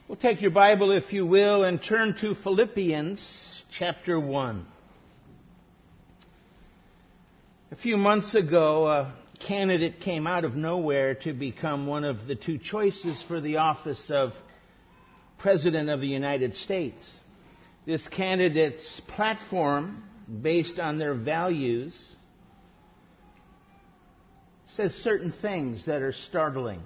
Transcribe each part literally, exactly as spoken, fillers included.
We'll take your Bible, if you will, and turn to Philippians chapter one. A few months ago, a candidate came out of nowhere to become one of the two choices for the office of President of the United States. This candidate's platform, based on their values, says certain things that are startling.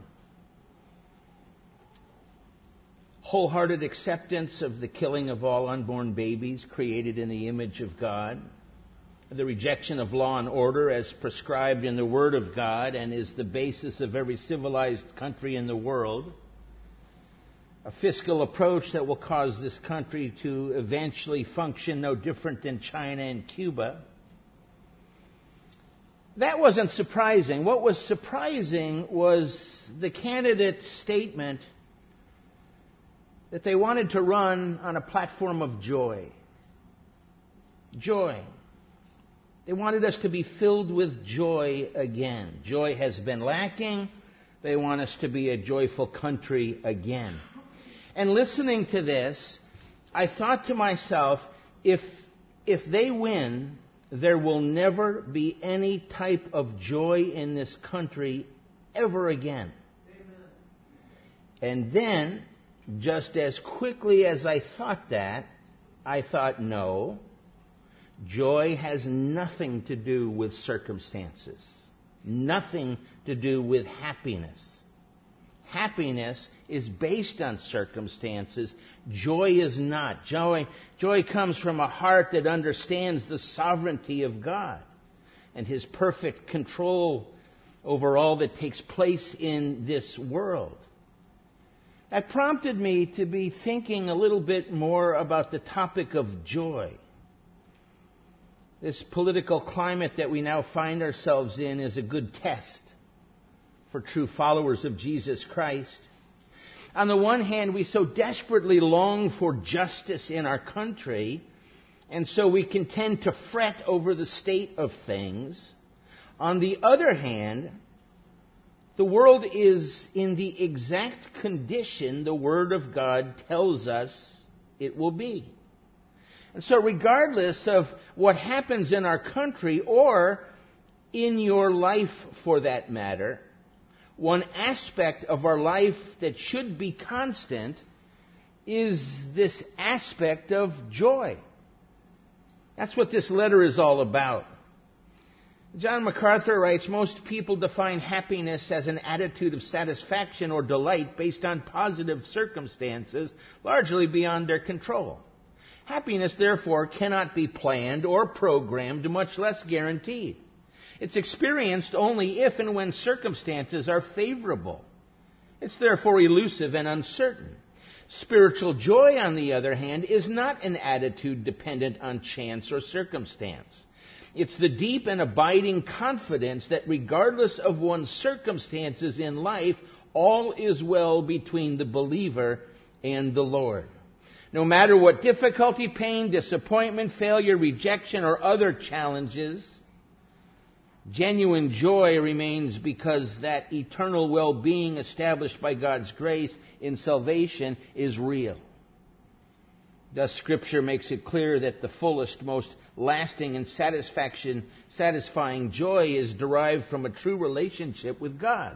Wholehearted acceptance of the killing of all unborn babies created in the image of God. The rejection of law and order as prescribed in the Word of God and is the basis of every civilized country in the world. A fiscal approach that will cause this country to eventually function no different than China and Cuba. That wasn't surprising. What was surprising was the candidate's statement that they wanted to run on a platform of joy. Joy. They wanted us to be filled with joy again. Joy has been lacking. They want us to be a joyful country again. And listening to this, I thought to myself, if, if they win, there will never be any type of joy in this country ever again. Amen. And then, just as quickly as I thought that, I thought, no, joy has nothing to do with circumstances, nothing to do with happiness. Happiness is based on circumstances. Joy is not. Joy, joy comes from a heart that understands the sovereignty of God and His perfect control over all that takes place in this world. That prompted me to be thinking a little bit more about the topic of joy. This political climate that we now find ourselves in is a good test for true followers of Jesus Christ. On the one hand, we so desperately long for justice in our country, and so we can tend to fret over the state of things. On the other hand, the world is in the exact condition the Word of God tells us it will be. And so regardless of what happens in our country or in your life for that matter, one aspect of our life that should be constant is this aspect of joy. That's what this letter is all about. John MacArthur writes, most people define happiness as an attitude of satisfaction or delight based on positive circumstances, largely beyond their control. Happiness, therefore, cannot be planned or programmed, much less guaranteed. It's experienced only if and when circumstances are favorable. It's therefore elusive and uncertain. Spiritual joy, on the other hand, is not an attitude dependent on chance or circumstance. It's the deep and abiding confidence that regardless of one's circumstances in life, all is well between the believer and the Lord. No matter what difficulty, pain, disappointment, failure, rejection, or other challenges, genuine joy remains because that eternal well-being established by God's grace in salvation is real. Thus, Scripture makes it clear that the fullest, most lasting and satisfaction, satisfying joy is derived from a true relationship with God.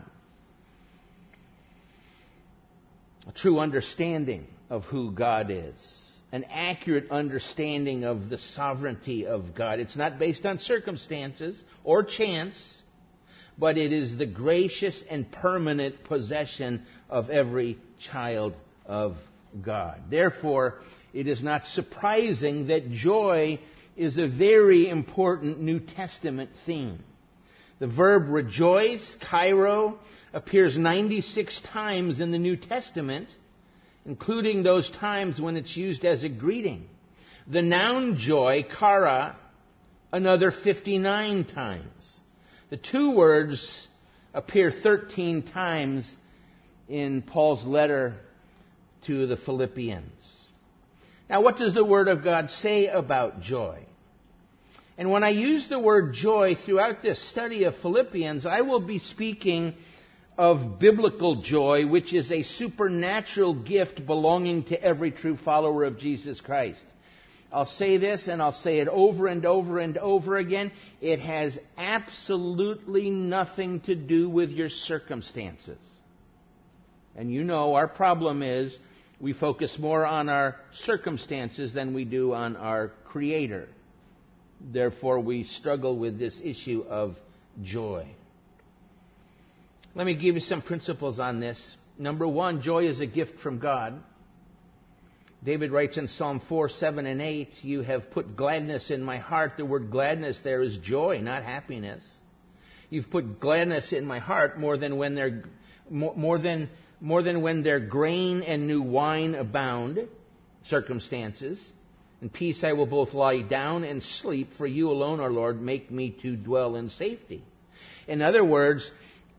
A true understanding of who God is. An accurate understanding of the sovereignty of God. It's not based on circumstances or chance, but it is the gracious and permanent possession of every child of God. Therefore, it is not surprising that joy is a very important New Testament theme. The verb rejoice, kairo, appears ninety-six times in the New Testament, including those times when it's used as a greeting. The noun joy, kara, another fifty-nine times. The two words appear thirteen times in Paul's letter to the Philippians. Now, what does the Word of God say about joy? And when I use the word joy throughout this study of Philippians, I will be speaking of biblical joy, which is a supernatural gift belonging to every true follower of Jesus Christ. I'll say this, and I'll say it over and over and over again. It has absolutely nothing to do with your circumstances. And you know, our problem is we focus more on our circumstances than we do on our Creator. Therefore, we struggle with this issue of joy. Let me give you some principles on this. Number one, joy is a gift from God. David writes in Psalm four, seven, and eight, "You have put gladness in my heart." The word gladness there is joy, not happiness. You've put gladness in my heart more than when they're more, more than more than when their grain and new wine abound, circumstances. In peace I will both lie down and sleep, for you alone, our Lord, make me to dwell in safety. In other words,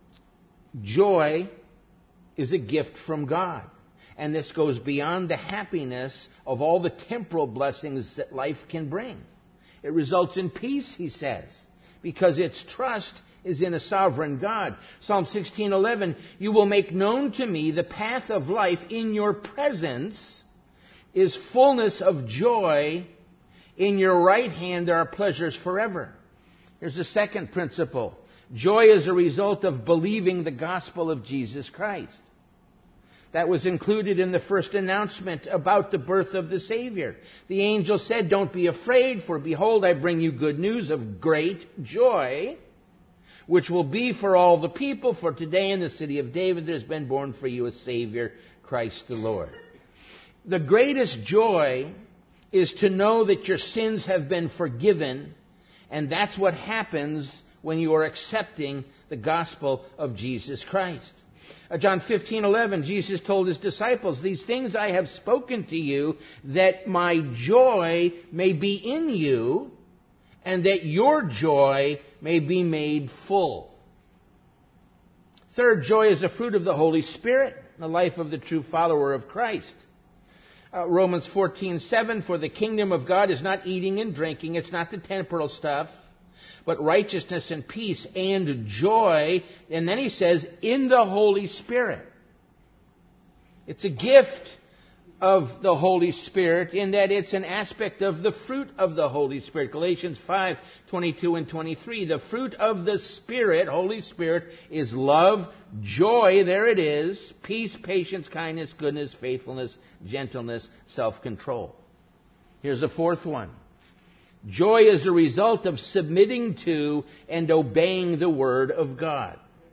joy is a gift from God. And this goes beyond the happiness of all the temporal blessings that life can bring. It results in peace, he says, because its trust is in a sovereign God. Psalm sixteen eleven, "You will make known to me the path of life. In your presence is fullness of joy. In your right hand there are pleasures forever." Here's the second principle. Joy is a result of believing the gospel of Jesus Christ. That was included in the first announcement about the birth of the Savior. The angel said, "Don't be afraid, for behold, I bring you good news of great joy, which will be for all the people. For today in the city of David there's been born for you a Savior, Christ the Lord." The greatest joy is to know that your sins have been forgiven, and that's what happens when you are accepting the gospel of Jesus Christ. Uh, John fifteen eleven, Jesus told his disciples, "These things I have spoken to you, that my joy may be in you, and that your joy may be made full." Third, joy is a fruit of the Holy Spirit, the life of the true follower of Christ. Uh, Romans fourteen seven, "For the kingdom of God is not eating and drinking," it's not the temporal stuff, "but righteousness and peace and joy," and then he says, "in the Holy Spirit." It's a gift of the Holy Spirit in that it's an aspect of the fruit of the Holy Spirit. Galatians five twenty-two and twenty-three. The fruit of the Spirit, Holy Spirit, is love, joy, there it is, peace, patience, kindness, goodness, faithfulness, gentleness, self-control. Here's the fourth one. Joy is a result of submitting to and obeying the Word of God.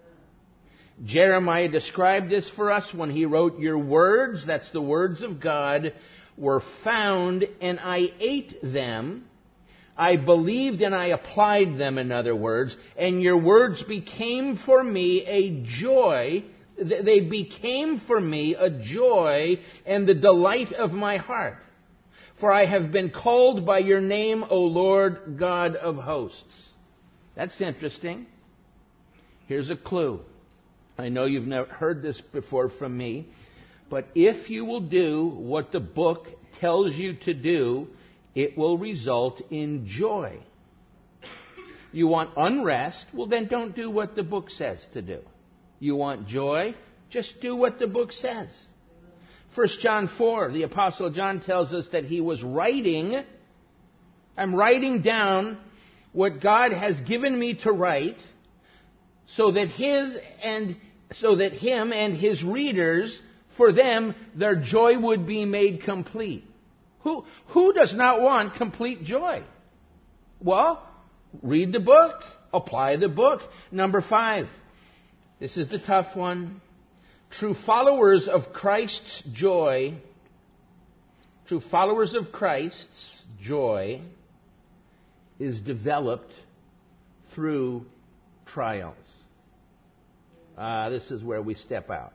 Jeremiah described this for us when he wrote, "Your words," that's the words of God, "were found, and I ate them. I believed and I applied them," in other words, "and your words became for me a joy." They became for me a joy and the delight of my heart. "For I have been called by your name, O Lord God of hosts." That's interesting. Here's a clue. I know you've never heard this before from me, but if you will do what the book tells you to do, it will result in joy. You want unrest? Well, then don't do what the book says to do. You want joy? Just do what the book says. First John four, the Apostle John tells us that he was writing, I'm writing down what God has given me to write, so that his and so that him and his readers, for them, their joy would be made complete. Who, who does not want complete joy? Well, read the book, apply the book. Number five, this is the tough one. True followers of Christ's joy, true followers of Christ's joy is developed through trials. Uh, this is where we step out.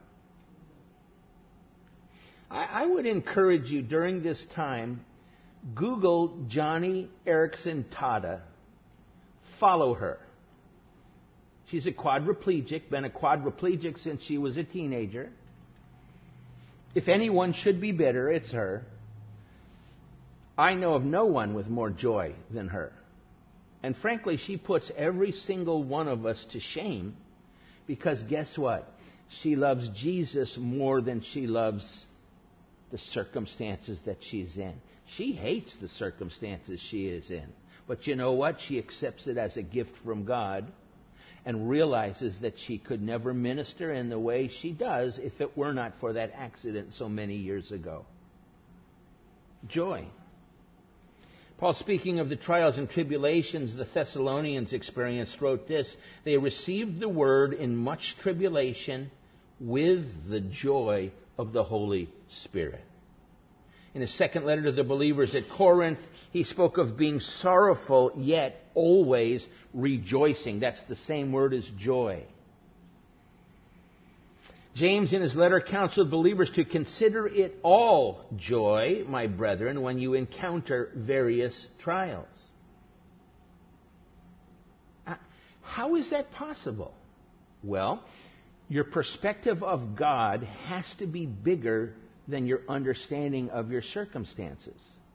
I, I would encourage you during this time, Google Joni Eareckson Tada. Follow her. She's a quadriplegic, been a quadriplegic since she was a teenager. If anyone should be bitter, it's her. I know of no one with more joy than her. And frankly, she puts every single one of us to shame, because guess what? she loves Jesus more than she loves the circumstances that she's in. She hates the circumstances she is in. But you know what? She accepts it as a gift from God and realizes that she could never minister in the way she does if it were not for that accident so many years ago. Joy. Paul, speaking of the trials and tribulations the Thessalonians experienced, wrote this: they received the word in much tribulation with the joy of the Holy Spirit. In his second letter to the believers at Corinth, he spoke of being sorrowful, yet always rejoicing. That's the same word as joy. James, in his letter, counseled believers to consider it all joy, my brethren, when you encounter various trials. How is that possible? Well, your perspective of God has to be bigger than your understanding of your circumstances.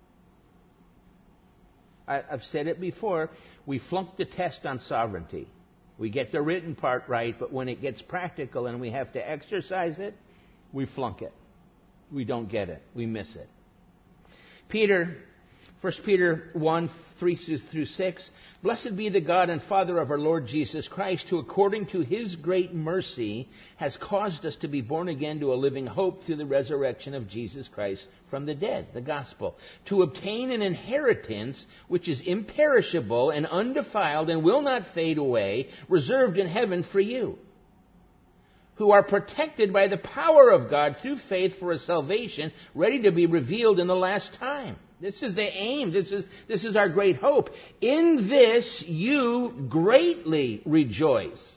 I, I've said it before, we flunk the test on sovereignty. We get the written part right, but when it gets practical and we have to exercise it, we flunk it. We don't get it. We miss it. Peter, First Peter one, three through six, blessed be the God and Father of our Lord Jesus Christ, who according to His great mercy has caused us to be born again to a living hope through the resurrection of Jesus Christ from the dead, the gospel, to obtain an inheritance which is imperishable and undefiled and will not fade away, reserved in heaven for you, who are protected by the power of God through faith for a salvation ready to be revealed in the last time. This is the aim. This is, this is our great hope. In this you greatly rejoice.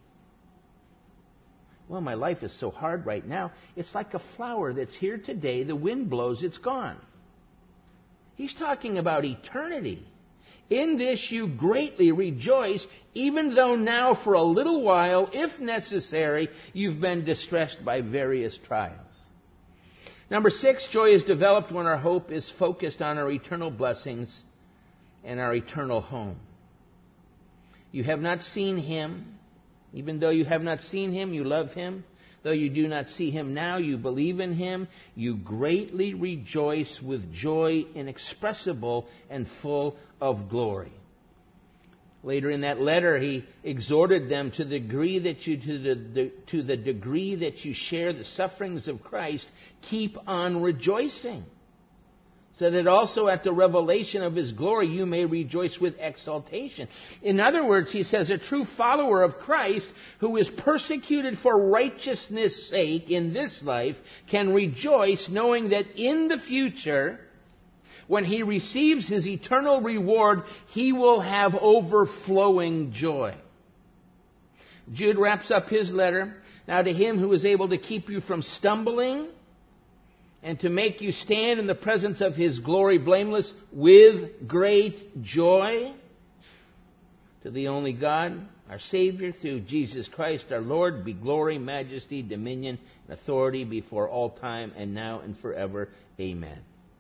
Well, my life is so hard right now. It's like a flower that's here today. The wind blows, it's gone. He's talking about eternity. In this you greatly rejoice, even though now for a little while, if necessary, you've been distressed by various trials. Number six, joy is developed when our hope is focused on our eternal blessings and our eternal home. You have not seen Him. Even though you have not seen Him, you love Him. Though you do not see Him now, you believe in Him. You greatly rejoice with joy inexpressible and full of glory. Later in that letter, he exhorted them to the degree that you to the, the to the degree that you share the sufferings of Christ, keep on rejoicing, so that also at the revelation of His glory you may rejoice with exultation. In other words, he says, a true follower of Christ who is persecuted for righteousness' sake in this life can rejoice knowing that in the future, when he receives his eternal reward, he will have overflowing joy. Jude wraps up his letter. Now to Him who is able to keep you from stumbling and to make you stand in the presence of His glory blameless with great joy. To the only God, our Savior, through Jesus Christ our Lord, be glory, majesty, dominion, and authority before all time and now and forever. Amen.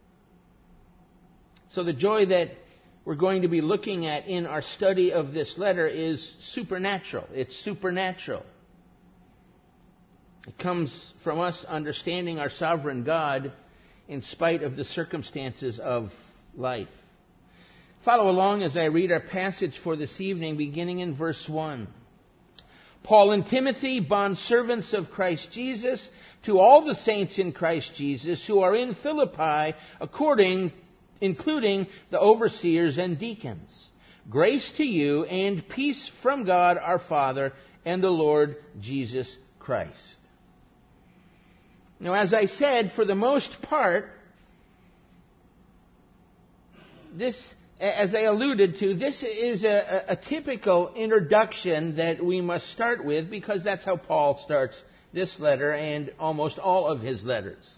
So the joy that we're going to be looking at in our study of this letter is supernatural. It's supernatural. It comes from us understanding our sovereign God in spite of the circumstances of life. Follow along as I read our passage for this evening, beginning in verse one. Paul and Timothy, bondservants of Christ Jesus, to all the saints in Christ Jesus who are in Philippi, according including the overseers and deacons. Grace to you and peace from God our Father and the Lord Jesus Christ. Now, as I said, for the most part, this, as I alluded to, this is a, a typical introduction that we must start with because that's how Paul starts this letter and almost all of his letters.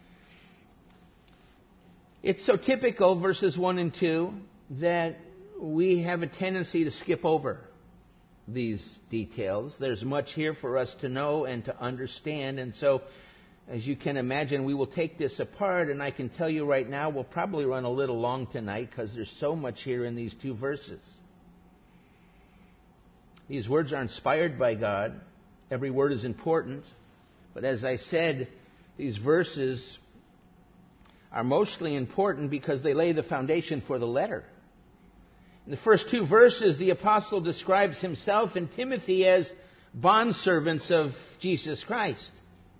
It's so typical, verses one and two, that we have a tendency to skip over these details. There's much here for us to know and to understand, and so, as you can imagine, we will take this apart, and I can tell you right now, we'll probably run a little long tonight because there's so much here in these two verses. These words are inspired by God. Every word is important. But as I said, these verses are mostly important because they lay the foundation for the letter. In the first two verses, the apostle describes himself and Timothy as bondservants of Jesus Christ.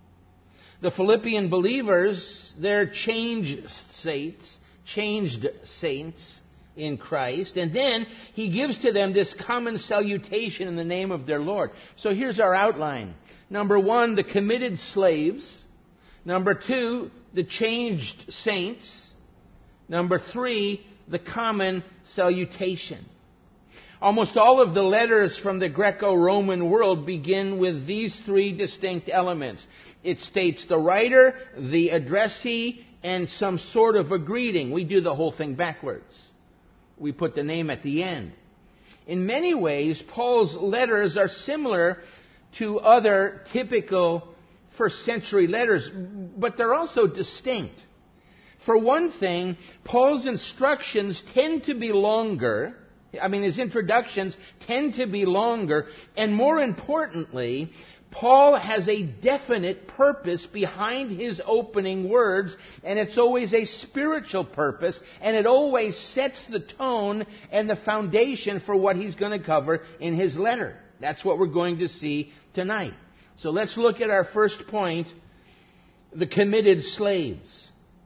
The Philippian believers, they're changed saints, changed saints in Christ. And then he gives to them this common salutation in the name of their Lord. So here's our outline. Number one, the committed slaves. Number two, the changed saints. Number three, the common salutation. Almost all of the letters from the Greco-Roman world begin with these three distinct elements. It states the writer, the addressee, and some sort of a greeting. We do the whole thing backwards. We put the name at the end. In many ways, Paul's letters are similar to other typical first century letters, but they're also distinct. For one thing, Paul's instructions tend to be longer. I mean, his introductions tend to be longer. And more importantly, Paul has a definite purpose behind his opening words, and it's always a spiritual purpose, and it always sets the tone and the foundation for what he's going to cover in his letter. That's what we're going to see tonight. So let's look at our first point, the committed slaves.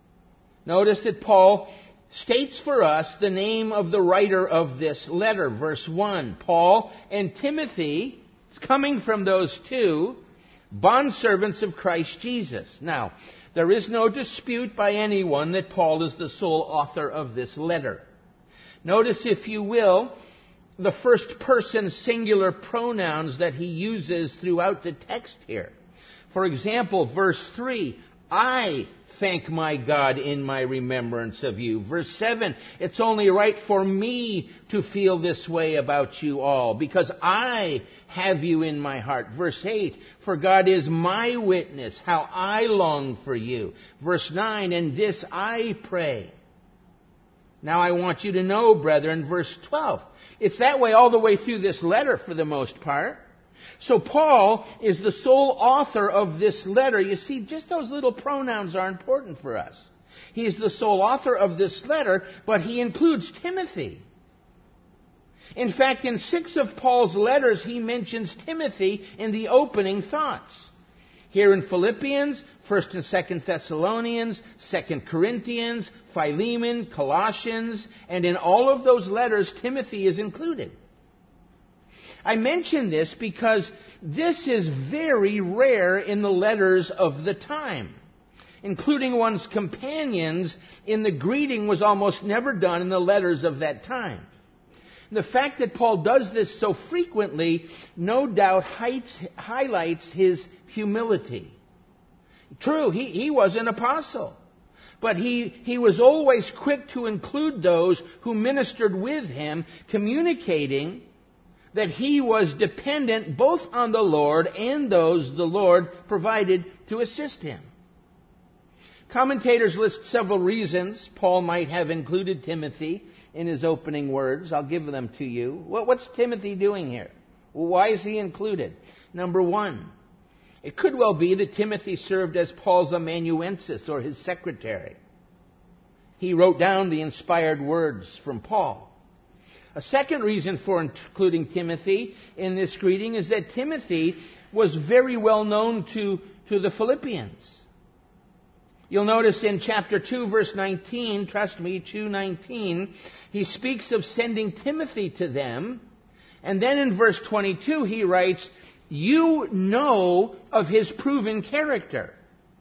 Notice that Paul states for us the name of the writer of this letter. Verse one, Paul and Timothy, it's coming from those two, bondservants of Christ Jesus. Now, there is no dispute by anyone that Paul is the sole author of this letter. Notice, if you will, the first person singular pronouns that he uses throughout the text here. For example, verse three, I thank my God in my remembrance of you. Verse seven, it's only right for me to feel this way about you all, because I have you in my heart. Verse eight, for God is my witness, how I long for you. Verse nine, and this I pray. Now I want you to know, brethren, verse twelve. It's that way all the way through this letter for the most part. So Paul is the sole author of this letter. You see, just those little pronouns are important for us. He is the sole author of this letter, but he includes Timothy. In fact, in six of Paul's letters, he mentions Timothy in the opening thoughts. Here in Philippians, First and Second Thessalonians, Second Corinthians, Philemon, Colossians, and in all of those letters, Timothy is included. I mention this because this is very rare in the letters of the time. Including one's companions in the greeting was almost never done in the letters of that time. The fact that Paul does this so frequently no doubt heights, highlights his humility. True, he, he was an apostle. But he, he was always quick to include those who ministered with him, communicating that he was dependent both on the Lord and those the Lord provided to assist him. Commentators list several reasons Paul might have included Timothy in his opening words. I'll give them to you. What's Timothy doing here? Why is he included? Number one, it could well be that Timothy served as Paul's amanuensis, or his secretary. He wrote down the inspired words from Paul. A second reason for including Timothy in this greeting is that Timothy was very well known to, to the Philippians. You'll notice in chapter two, verse nineteen, trust me, two nineteen, he speaks of sending Timothy to them. And then in verse twenty-two, he writes, you know of his proven character.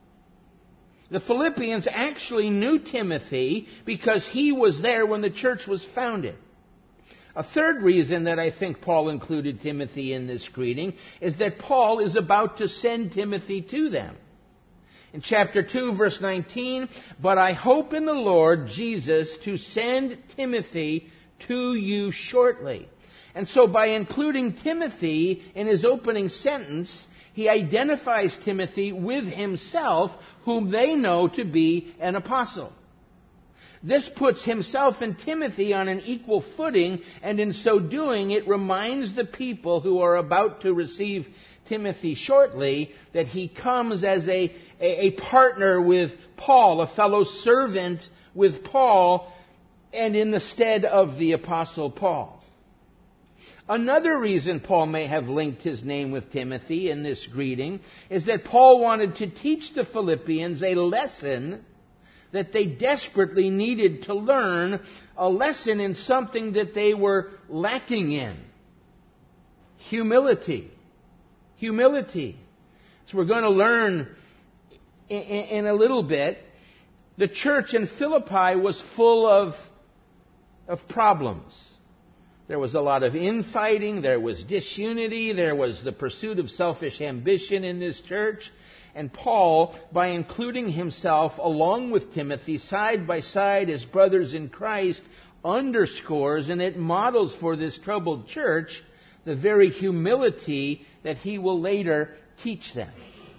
The Philippians actually knew Timothy because he was there when the church was founded. A third reason that I think Paul included Timothy in this greeting is that Paul is about to send Timothy to them. In chapter two, verse nineteen, but I hope in the Lord Jesus to send Timothy to you shortly. And so by including Timothy in his opening sentence, he identifies Timothy with himself, whom they know to be an apostle. This puts himself and Timothy on an equal footing, and in so doing, it reminds the people who are about to receive Timothy shortly that he comes as a, a, a partner with Paul, a fellow servant with Paul, and in the stead of the Apostle Paul. Another reason Paul may have linked his name with Timothy in this greeting is that Paul wanted to teach the Philippians a lesson that they desperately needed to learn, a lesson in something that they were lacking in. Humility. Humility. So we're going to learn in, in a little bit. The church in Philippi was full of, of problems. There was a lot of infighting, there was disunity, there was the pursuit of selfish ambition in this church. And Paul, by including himself along with Timothy side by side as brothers in Christ, underscores and it models for this troubled church the very humility that he will later teach them.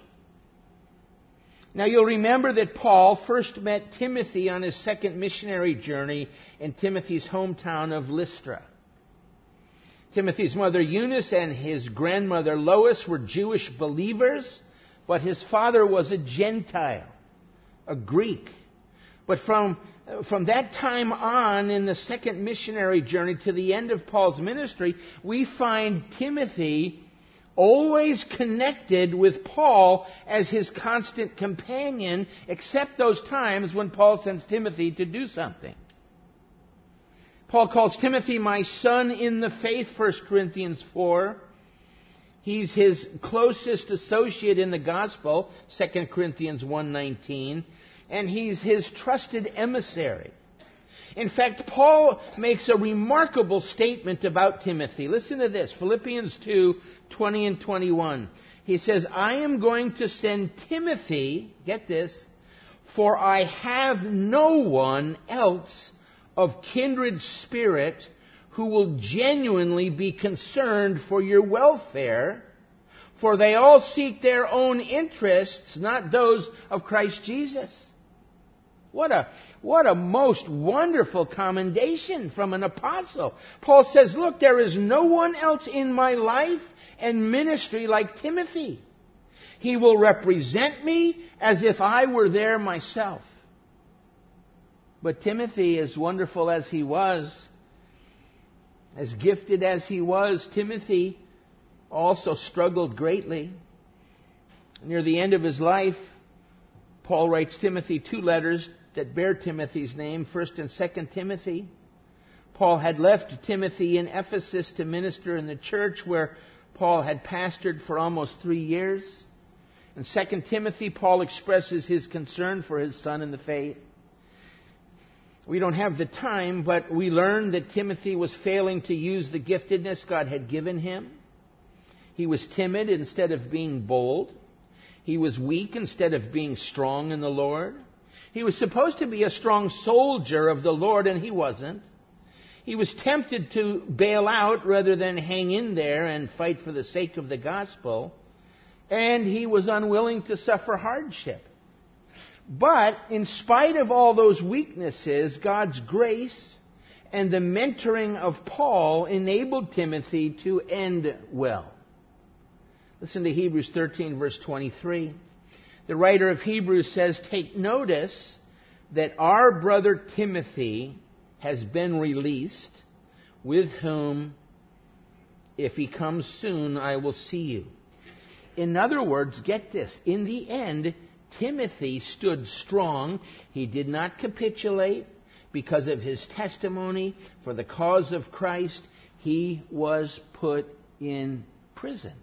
Now you'll remember that Paul first met Timothy on his second missionary journey in Timothy's hometown of Lystra. Timothy's mother Eunice and his grandmother Lois were Jewish believers, but his father was a Gentile, a Greek. But from, from that time on in the second missionary journey to the end of Paul's ministry, we find Timothy always connected with Paul as his constant companion, except those times when Paul sends Timothy to do something. Paul calls Timothy my son in the faith, First Corinthians four. He's his closest associate in the gospel, Second Corinthians one nineteen. And he's his trusted emissary. In fact, Paul makes a remarkable statement about Timothy. Listen to this, Philippians two twenty and twenty-one. He says, I am going to send Timothy, get this, for I have no one else of kindred spirit who will genuinely be concerned for your welfare, for they all seek their own interests, not those of Christ Jesus. What a, what a most wonderful commendation from an apostle. Paul says, look, there is no one else in my life and ministry like Timothy. He will represent me as if I were there myself. But Timothy, as wonderful as he was, as gifted as he was, Timothy also struggled greatly. Near the end of his life, Paul writes Timothy two letters that bear Timothy's name, First and Second Timothy. Paul had left Timothy in Ephesus to minister in the church where Paul had pastored for almost three years. In Second Timothy, Paul expresses his concern for his son in the faith. We don't have the time, but we learn that Timothy was failing to use the giftedness God had given him. He was timid instead of being bold. He was weak instead of being strong in the Lord. He was supposed to be a strong soldier of the Lord, and he wasn't. He was tempted to bail out rather than hang in there and fight for the sake of the gospel. And he was unwilling to suffer hardship. But in spite of all those weaknesses, God's grace and the mentoring of Paul enabled Timothy to end well. Listen to Hebrews thirteen, verse twenty-three. The writer of Hebrews says, take notice that our brother Timothy has been released, with whom, if he comes soon, I will see you. In other words, get this, in the end, Timothy stood strong. He did not capitulate because of his testimony for the cause of Christ. He was put in prison.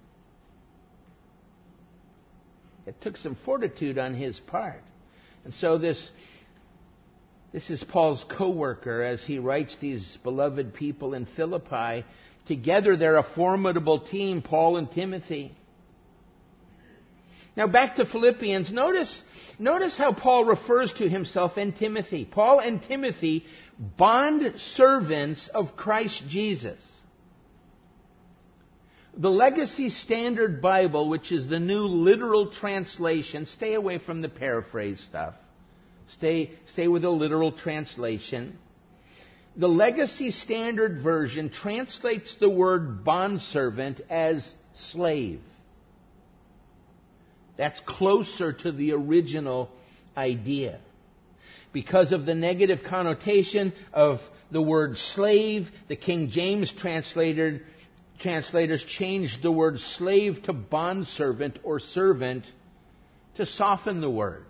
It took some fortitude on his part. And so this, this is Paul's co-worker as he writes these beloved people in Philippi. Together they're a formidable team, Paul and Timothy. Now back to Philippians. Notice, notice how Paul refers to himself and Timothy. Paul and Timothy, bond servants of Christ Jesus. The Legacy Standard Bible, which is the new literal translation, stay away from the paraphrase stuff. Stay, stay with the literal translation. The Legacy Standard Version translates the word bondservant as slave. That's closer to the original idea. Because of the negative connotation of the word slave, the King James translator, translators changed the word slave to bondservant or servant to soften the word.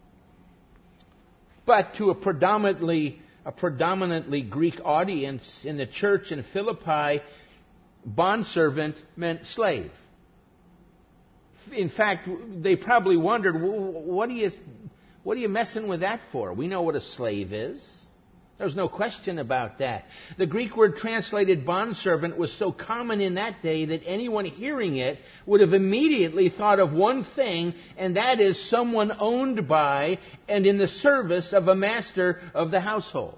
But to a predominantly, a predominantly Greek audience in the church in Philippi, bondservant meant slave. In fact, they probably wondered, what are you, what are you messing with that for? We know what a slave is. There's no question about that. The Greek word translated bondservant was so common in that day that anyone hearing it would have immediately thought of one thing, and that is someone owned by and in the service of a master of the household.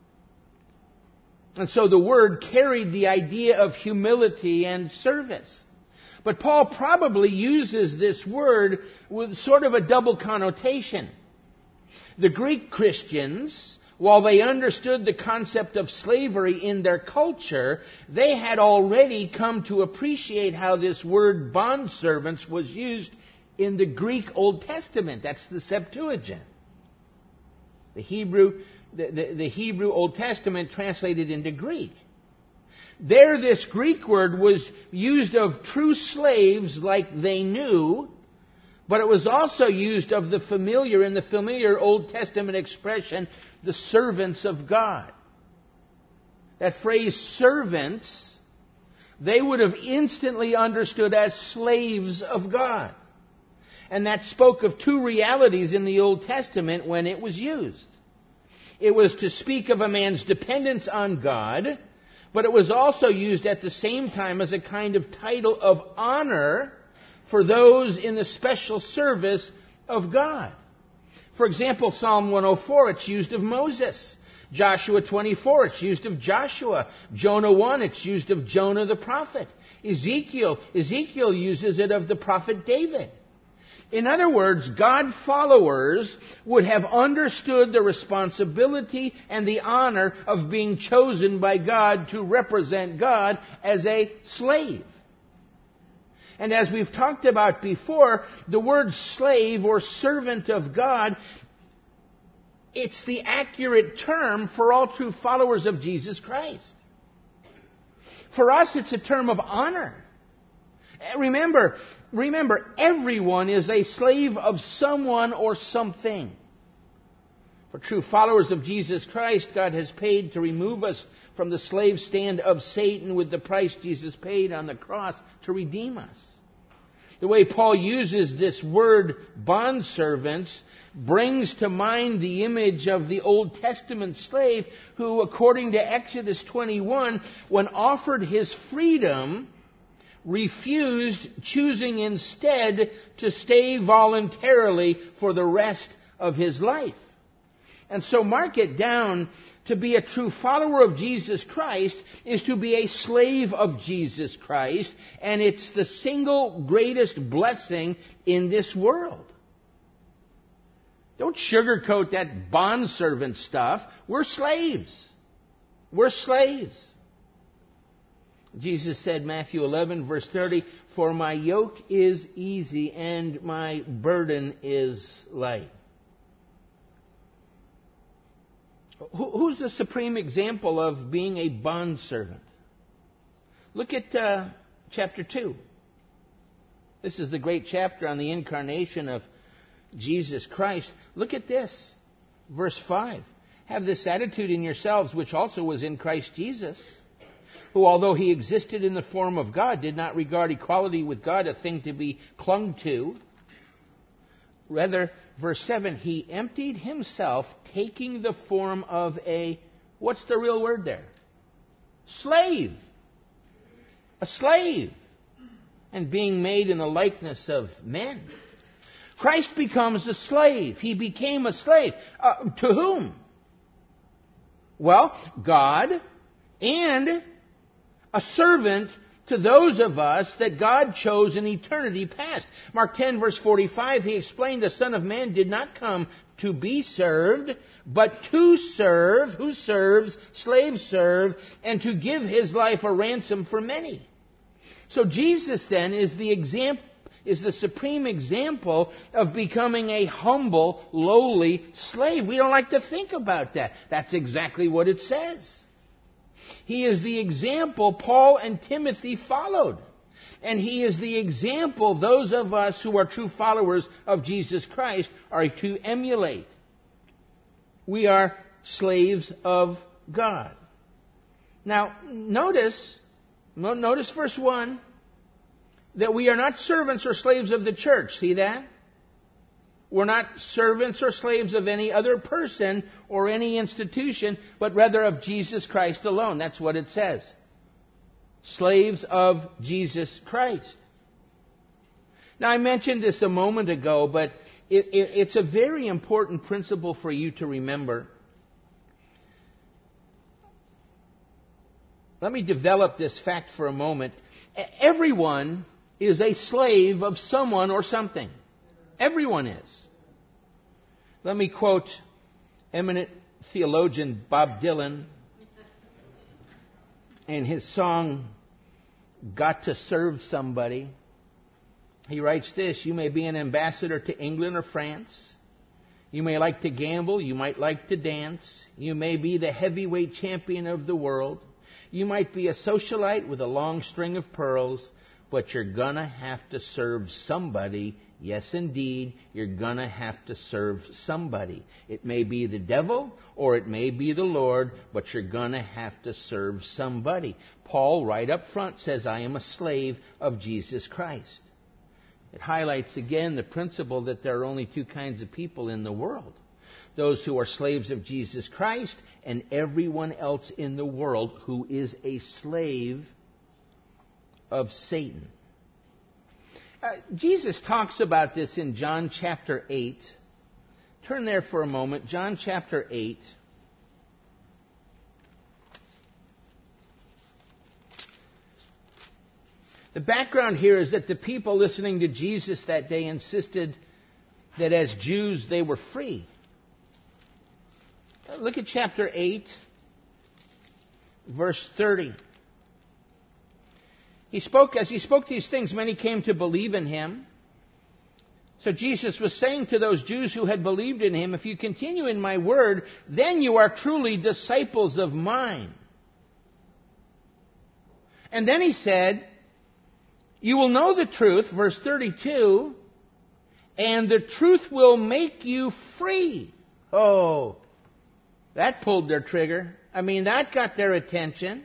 And so the word carried the idea of humility and service. But Paul probably uses this word with sort of a double connotation. The Greek Christians, while they understood the concept of slavery in their culture, they had already come to appreciate how this word bondservants was used in the Greek Old Testament. That's the Septuagint. The Hebrew, the, the, the Hebrew Old Testament translated into Greek. There, this Greek word was used of true slaves like they knew, but it was also used of the familiar, in the familiar Old Testament expression, the servants of God. That phrase, servants, they would have instantly understood as slaves of God. And that spoke of two realities in the Old Testament when it was used. It was to speak of a man's dependence on God, but it was also used at the same time as a kind of title of honor for those in the special service of God. For example, Psalm one oh four, it's used of Moses. Joshua twenty-four, it's used of Joshua. Jonah one, it's used of Jonah the prophet. Ezekiel, Ezekiel uses it of the prophet David. In other words, God followers would have understood the responsibility and the honor of being chosen by God to represent God as a slave. And as we've talked about before, the word slave or servant of God, it's the accurate term for all true followers of Jesus Christ. For us, it's a term of honor. Remember, remember, everyone is a slave of someone or something. For true followers of Jesus Christ, God has paid to remove us from the slave stand of Satan with the price Jesus paid on the cross to redeem us. The way Paul uses this word bondservants brings to mind the image of the Old Testament slave who, according to Exodus twenty-one, when offered his freedom, refused, choosing instead to stay voluntarily for the rest of his life. And so mark it down, to be a true follower of Jesus Christ is to be a slave of Jesus Christ, and it's the single greatest blessing in this world. Don't sugarcoat that bondservant stuff. We're slaves. We're slaves. Jesus said, Matthew eleven, verse thirty, "For my yoke is easy and my burden is light." Who's the supreme example of being a bondservant? Look at uh, chapter two. This is the great chapter on the incarnation of Jesus Christ. Look at this, verse five. "Have this attitude in yourselves, which also was in Christ Jesus, who, although he existed in the form of God, did not regard equality with God a thing to be clung to. Rather," verse seven, "he emptied himself, taking the form of a," what's the real word there? Slave. A slave. "And being made in the likeness of men." Christ becomes a slave. He became a slave. Uh, to whom? Well, God, and a servant to those of us that God chose in eternity past. Mark ten, verse forty-five, he explained, "The Son of Man did not come to be served, but to serve." Who serves? Slaves serve, "and to give his life a ransom for many." So Jesus then is the example, is the supreme example of becoming a humble, lowly slave. We don't like to think about that. That's exactly what it says. He is the example Paul and Timothy followed. And he is the example those of us who are true followers of Jesus Christ are to emulate. We are slaves of God. Now, notice, notice verse one, that we are not servants or slaves of the church. See that? We're not servants or slaves of any other person or any institution, but rather of Jesus Christ alone. That's what it says. Slaves of Jesus Christ. Now, I mentioned this a moment ago, but it, it, it's a very important principle for you to remember. Let me develop this fact for a moment. Everyone is a slave of someone or something. Everyone is. Let me quote eminent theologian Bob Dylan in his song, Got to Serve Somebody. He writes this: you may be an ambassador to England or France. You may like to gamble. You might like to dance. You may be the heavyweight champion of the world. You might be a socialite with a long string of pearls, but you're gonna have to serve somebody. Yes, indeed, you're gonna have to serve somebody. It may be the devil or it may be the Lord, but you're gonna have to serve somebody. Paul, right up front, says, I am a slave of Jesus Christ. It highlights again the principle that there are only two kinds of people in the world. Those who are slaves of Jesus Christ and everyone else in the world who is a slave of Satan. Uh, Jesus talks about this in John chapter eight. Turn there for a moment. John chapter eight. The background here is that the people listening to Jesus that day insisted that as Jews they were free. Look at chapter eight, verse thirty. He spoke, as he spoke these things, many came to believe in him. So Jesus was saying to those Jews who had believed in him, if you continue in my word, then you are truly disciples of mine. And then he said, you will know the truth, verse thirty-two, and the truth will make you free. Oh, that pulled their trigger. I mean, that got their attention.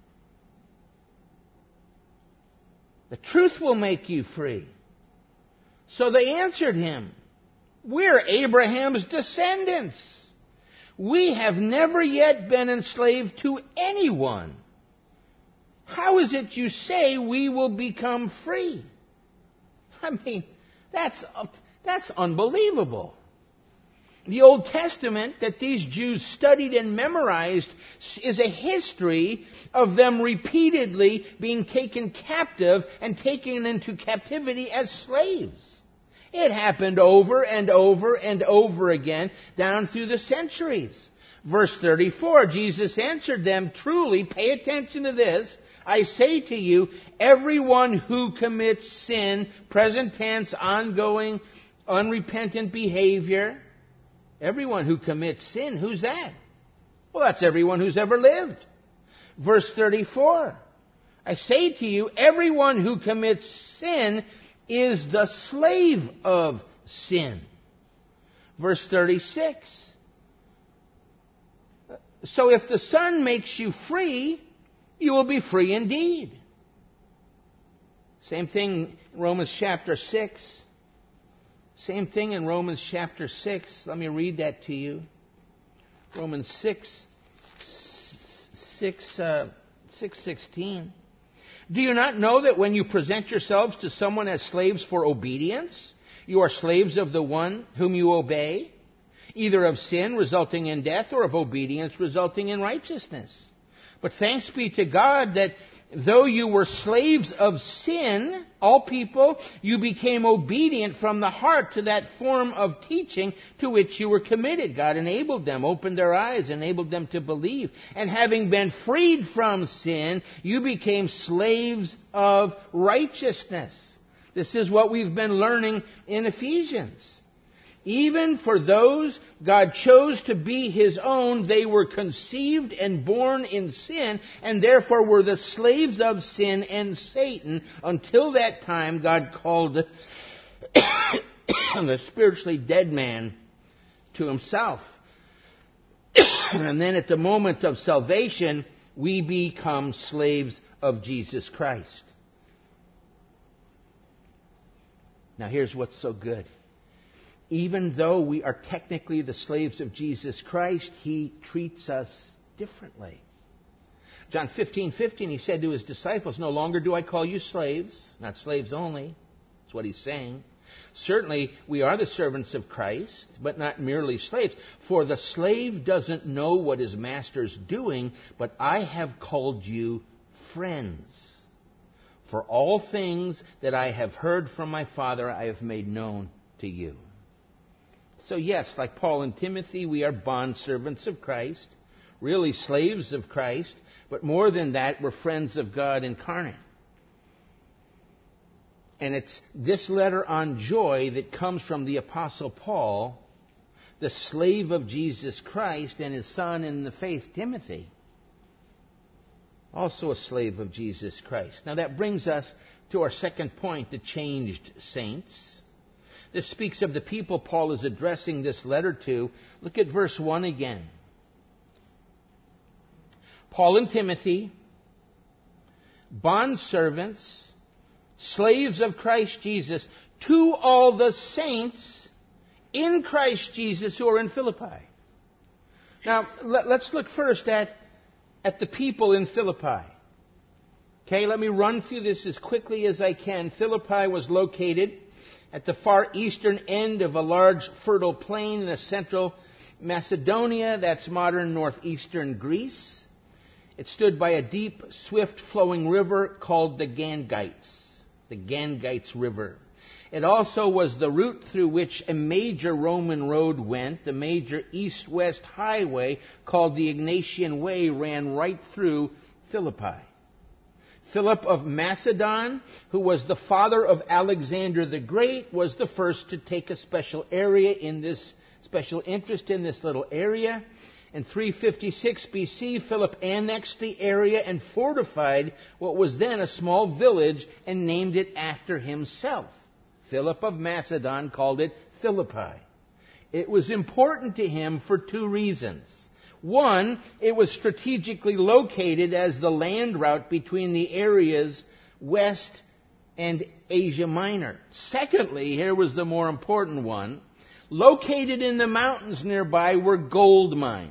The truth will make you free. So they answered him, we're Abraham's descendants. We have never yet been enslaved to anyone. How is it you say we will become free? I mean, that's, that's unbelievable. The Old Testament that these Jews studied and memorized is a history of them repeatedly being taken captive and taken into captivity as slaves. It happened over and over and over again down through the centuries. Verse thirty-four, Jesus answered them, truly, pay attention to this, I say to you, everyone who commits sin, present tense, ongoing, unrepentant behavior, everyone who commits sin, who's that? Well, that's everyone who's ever lived. Verse thirty-four, I say to you, everyone who commits sin is the slave of sin. Verse thirty-six, so if the Son makes you free, you will be free indeed. Same thing in Romans chapter six. Same thing in Romans chapter six. Let me read that to you. Romans six, six, uh, six sixteen. Do you not know that when you present yourselves to someone as slaves for obedience, you are slaves of the one whom you obey, either of sin resulting in death or of obedience resulting in righteousness? But thanks be to God that though you were slaves of sin, all people, you became obedient from the heart to that form of teaching to which you were committed. God enabled them, opened their eyes, enabled them to believe. And having been freed from sin, you became slaves of righteousness. This is what we've been learning in Ephesians. Even for those God chose to be His own, they were conceived and born in sin, and therefore were the slaves of sin and Satan, until that time God called the spiritually dead man to Himself. And then at the moment of salvation, we become slaves of Jesus Christ. Now here's what's so good. Even though we are technically the slaves of Jesus Christ, He treats us differently. John fifteen fifteen, He said to His disciples, "No longer do I call you slaves," not slaves only. That's what He's saying. Certainly, we are the servants of Christ, but not merely slaves. For the slave doesn't know what his master's doing, but I have called you friends. For all things that I have heard from my Father, I have made known to you. So yes, like Paul and Timothy, we are bondservants of Christ, really slaves of Christ, but more than that, we're friends of God incarnate. And it's this letter on joy that comes from the Apostle Paul, the slave of Jesus Christ, and his son in the faith, Timothy, also a slave of Jesus Christ. Now that brings us to our second point, the changed saints. This speaks of the people Paul is addressing this letter to. Look at verse one again. Paul and Timothy, bondservants, slaves of Christ Jesus, to all the saints in Christ Jesus who are in Philippi. Now, let's look first at, at the people in Philippi. Okay, let me run through this as quickly as I can. Philippi was located at the far eastern end of a large fertile plain in the central Macedonia, that's modern northeastern Greece. It stood by a deep, swift-flowing river called the Gangites, the Gangites River. It also was the route through which a major Roman road went. The major east-west highway called the Egnatian Way ran right through Philippi. Philip of Macedon, who was the father of Alexander the Great, was the first to take a special area in this special interest in this little area. In three fifty-six B C, Philip annexed the area and fortified what was then a small village and named it after himself. Philip of Macedon called it Philippi. It was important to him for two reasons. One, it was strategically located as the land route between the areas west and Asia Minor. Secondly, here was the more important one, located in the mountains nearby were gold mines.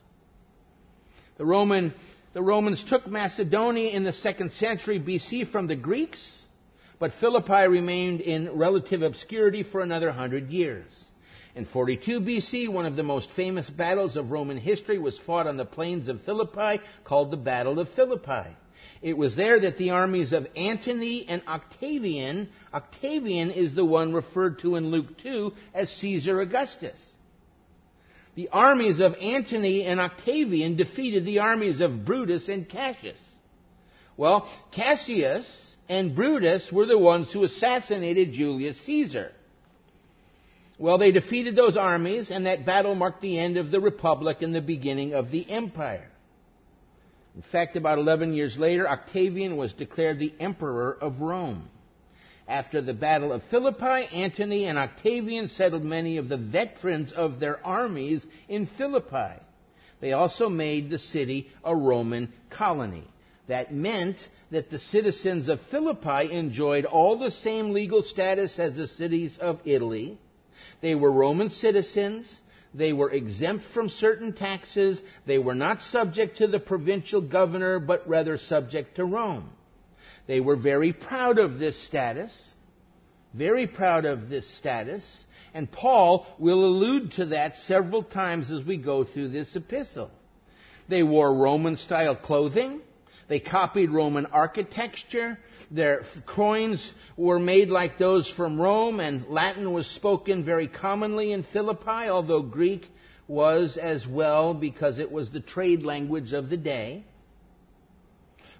The Roman, the Romans took Macedonia in the second century B C from the Greeks, but Philippi remained in relative obscurity for another hundred years. In forty-two B C, one of the most famous battles of Roman history was fought on the plains of Philippi, called the Battle of Philippi. It was there that the armies of Antony and Octavian, Octavian is the one referred to in Luke two as Caesar Augustus. The armies of Antony and Octavian defeated the armies of Brutus and Cassius. Well, Cassius and Brutus were the ones who assassinated Julius Caesar. Well, they defeated those armies, and that battle marked the end of the Republic and the beginning of the Empire. In fact, about eleven years later, Octavian was declared the Emperor of Rome. After the Battle of Philippi, Antony and Octavian settled many of the veterans of their armies in Philippi. They also made the city a Roman colony. That meant that the citizens of Philippi enjoyed all the same legal status as the cities of Italy. They were Roman citizens. They were exempt from certain taxes. They were not subject to the provincial governor, but rather subject to Rome. They were very proud of this status, very proud of this status, and Paul will allude to that several times as we go through this epistle. They wore Roman-style clothing. They copied Roman architecture. Their coins were made like those from Rome, and Latin was spoken very commonly in Philippi, although Greek was as well because it was the trade language of the day.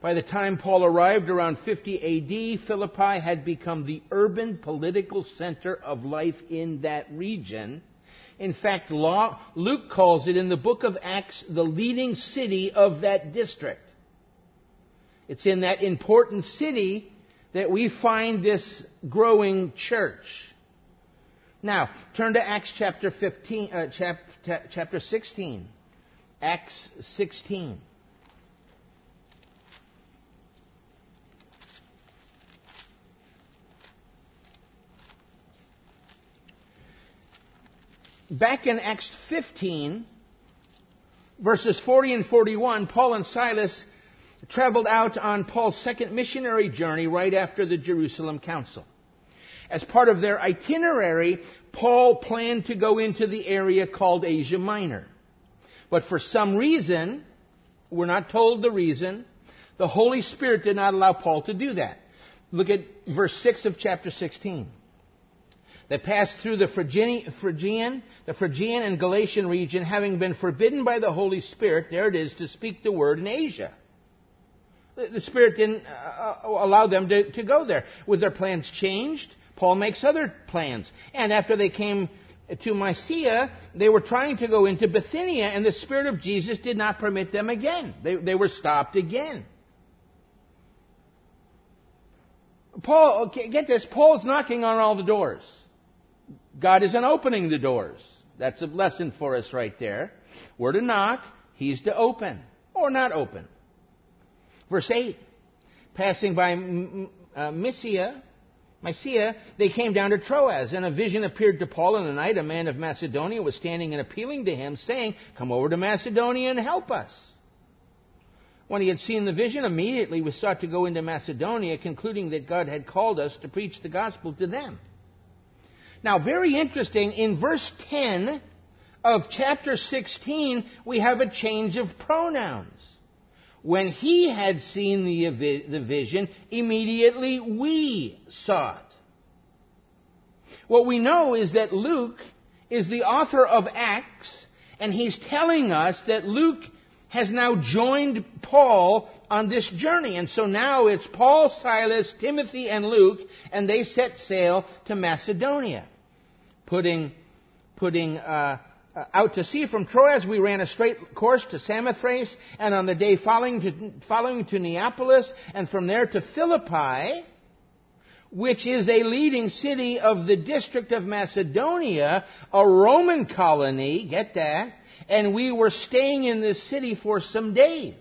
By the time Paul arrived around fifty A D, Philippi had become the urban political center of life in that region. In fact, Luke calls it in the book of Acts the leading city of that district. It's in that important city that we find this growing church. Now, turn to Acts chapter fifteen, uh, chap, chapter sixteen. Acts sixteen. Back in Acts fifteen, verses forty and forty-one, Paul and Silas traveled out on Paul's second missionary journey right after the Jerusalem Council. As part of their itinerary, Paul planned to go into the area called Asia Minor. But for some reason, we're not told the reason, the Holy Spirit did not allow Paul to do that. Look at verse six of chapter sixteen. They passed through the Phrygian, the Phrygian and Galatian region, having been forbidden by the Holy Spirit, there it is, to speak the word in Asia. The Spirit didn't uh, allow them to, to go there. With their plans changed, Paul makes other plans. And after they came to Mysia, they were trying to go into Bithynia, and the Spirit of Jesus did not permit them again. They, they were stopped again. Paul, get this, Paul is knocking on all the doors. God isn't opening the doors. That's a lesson for us right there. We're to knock, He's to open, or not open. Verse eight, passing by uh, Mysia, Mysia, they came down to Troas, and a vision appeared to Paul in the night. A man of Macedonia was standing and appealing to him, saying, "Come over to Macedonia and help us." When he had seen the vision, immediately we sought to go into Macedonia, concluding that God had called us to preach the gospel to them. Now, very interesting, in verse ten of chapter sixteen, we have a change of pronouns. When he had seen the, the vision, immediately we saw it. What we know is that Luke is the author of Acts, and he's telling us that Luke has now joined Paul on this journey. And so now it's Paul, Silas, Timothy, and Luke, and they set sail to Macedonia. Putting, putting uh, uh, out to sea from Troas, we ran a straight course to Samothrace, and on the day following to, following to Neapolis, and from there to Philippi, which is a leading city of the district of Macedonia, a Roman colony, get that, and we were staying in this city for some days.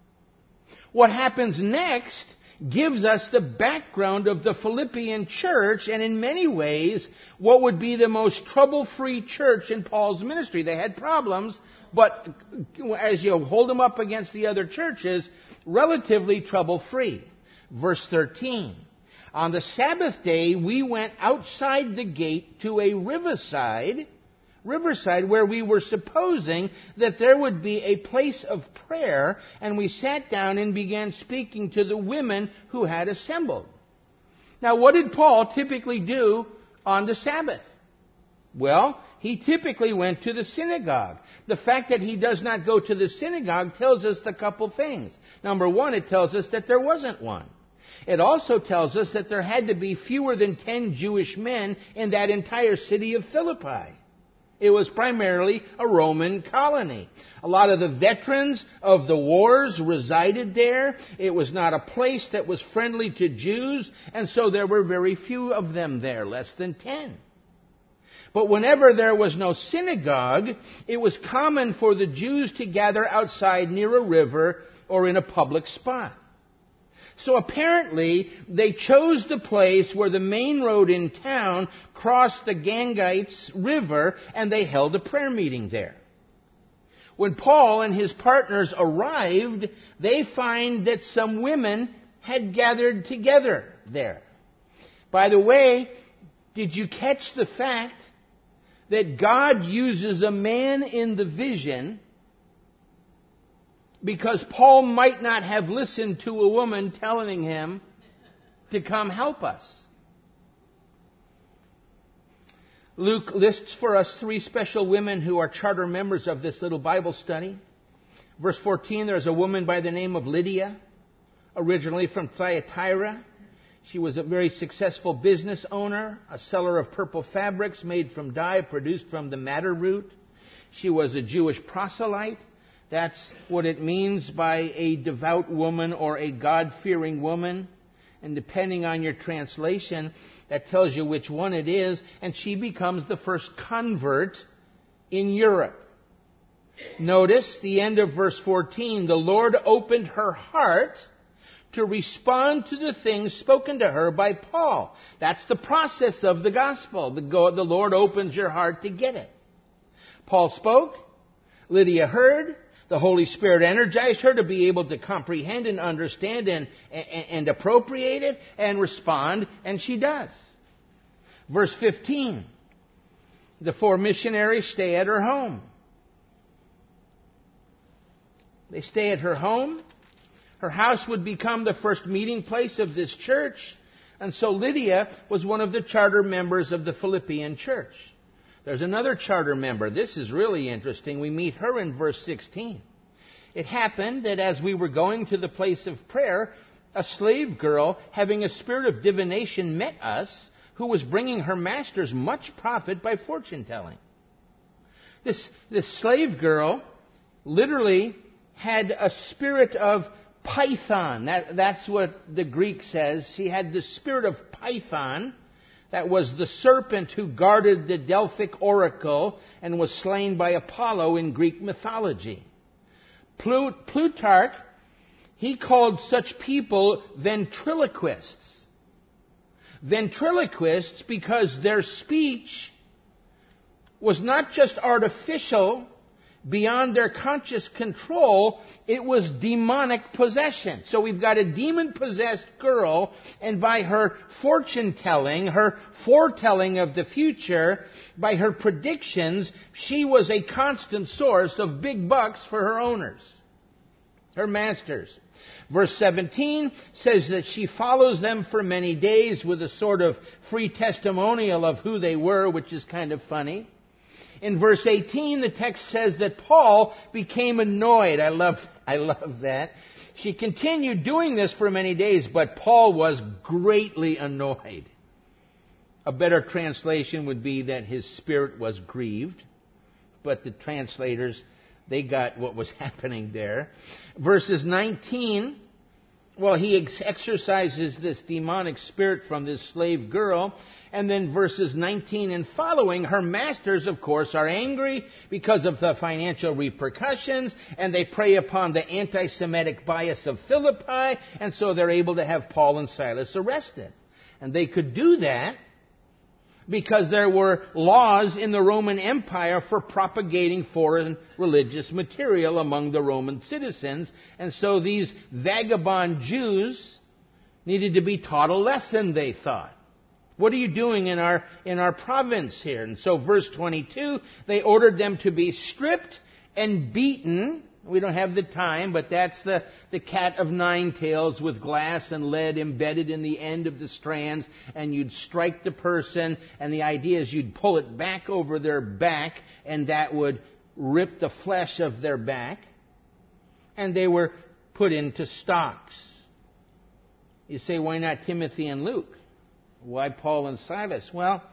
What happens next gives us the background of the Philippian church, and in many ways, what would be the most trouble-free church in Paul's ministry. They had problems, but as you hold them up against the other churches, relatively trouble-free. Verse thirteen. On the Sabbath day, we went outside the gate to a riverside, riverside where we were supposing that there would be a place of prayer, and we sat down and began speaking to the women who had assembled. Now, what did Paul typically do on the Sabbath? Well, he typically went to the synagogue. The fact that he does not go to the synagogue tells us a couple things. Number one, it tells us that there wasn't one. It also tells us that there had to be fewer than ten Jewish men in that entire city of Philippi. It was primarily a Roman colony. A lot of the veterans of the wars resided there. It was not a place that was friendly to Jews, and so there were very few of them there, less than ten. But whenever there was no synagogue, it was common for the Jews to gather outside near a river or in a public spot. So apparently, they chose the place where the main road in town crossed the Gangites River, and they held a prayer meeting there. When Paul and his partners arrived, they find that some women had gathered together there. By the way, did you catch the fact that God uses a man in the vision because Paul might not have listened to a woman telling him to come help us? Luke lists for us three special women who are charter members of this little Bible study. Verse fourteen, there's a woman by the name of Lydia, originally from Thyatira. She was a very successful business owner, a seller of purple fabrics made from dye produced from the madder root. She was a Jewish proselyte. That's what it means by a devout woman or a God-fearing woman. And depending on your translation, that tells you which one it is. And she becomes the first convert in Europe. Notice the end of verse fourteen. The Lord opened her heart to respond to the things spoken to her by Paul. That's the process of the gospel. The, God, the Lord opens your heart to get it. Paul spoke. Lydia heard. The Holy Spirit energized her to be able to comprehend and understand and, and, and appropriate it and respond, and she does. Verse fifteen. The four missionaries stay at her home. They stay at her home. Her house would become the first meeting place of this church. And so Lydia was one of the charter members of the Philippian church. There's another charter member. This is really interesting. We meet her in verse sixteen. It happened that as we were going to the place of prayer, a slave girl having a spirit of divination met us, who was bringing her masters much profit by fortune telling. This, this slave girl literally had a spirit of Python. That, that's what the Greek says. She had the spirit of Python. That was the serpent who guarded the Delphic oracle and was slain by Apollo in Greek mythology. Plut- Plutarch, he called such people ventriloquists. Ventriloquists because their speech was not just artificial, beyond their conscious control, it was demonic possession. So we've got a demon-possessed girl, and by her fortune-telling, her foretelling of the future, by her predictions, she was a constant source of big bucks for her owners, her masters. Verse seventeen says that she follows them for many days with a sort of free testimonial of who they were, which is kind of funny. In verse eighteen, the text says that Paul became annoyed. I love, I love that. She continued doing this for many days, but Paul was greatly annoyed. A better translation would be that his spirit was grieved. But the translators, they got what was happening there. Verses nineteen, well, he ex- exorcises this demonic spirit from this slave girl. And then verses nineteen and following, her masters, of course, are angry because of the financial repercussions, and they prey upon the anti-Semitic bias of Philippi, and so they're able to have Paul and Silas arrested. And they could do that because there were laws in the Roman Empire for propagating foreign religious material among the Roman citizens, and so these vagabond Jews needed to be taught a lesson, they thought. What are you doing in our in our province here? And so verse twenty-two, they ordered them to be stripped and beaten. We don't have the time, but that's the, the cat of nine tails with glass and lead embedded in the end of the strands, and you'd strike the person, and the idea is you'd pull it back over their back, and that would rip the flesh of their back. And they were put into stocks. You say, why not Timothy and Luke? Why Paul and Silas? Well,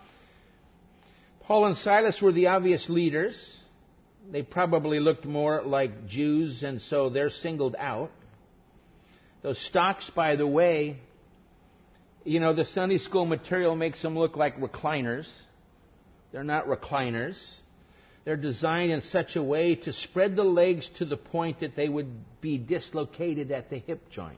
Paul and Silas were the obvious leaders. They probably looked more like Jews, and so they're singled out. Those stocks, by the way, you know, the Sunday school material makes them look like recliners. They're not recliners. They're designed in such a way to spread the legs to the point that they would be dislocated at the hip joint.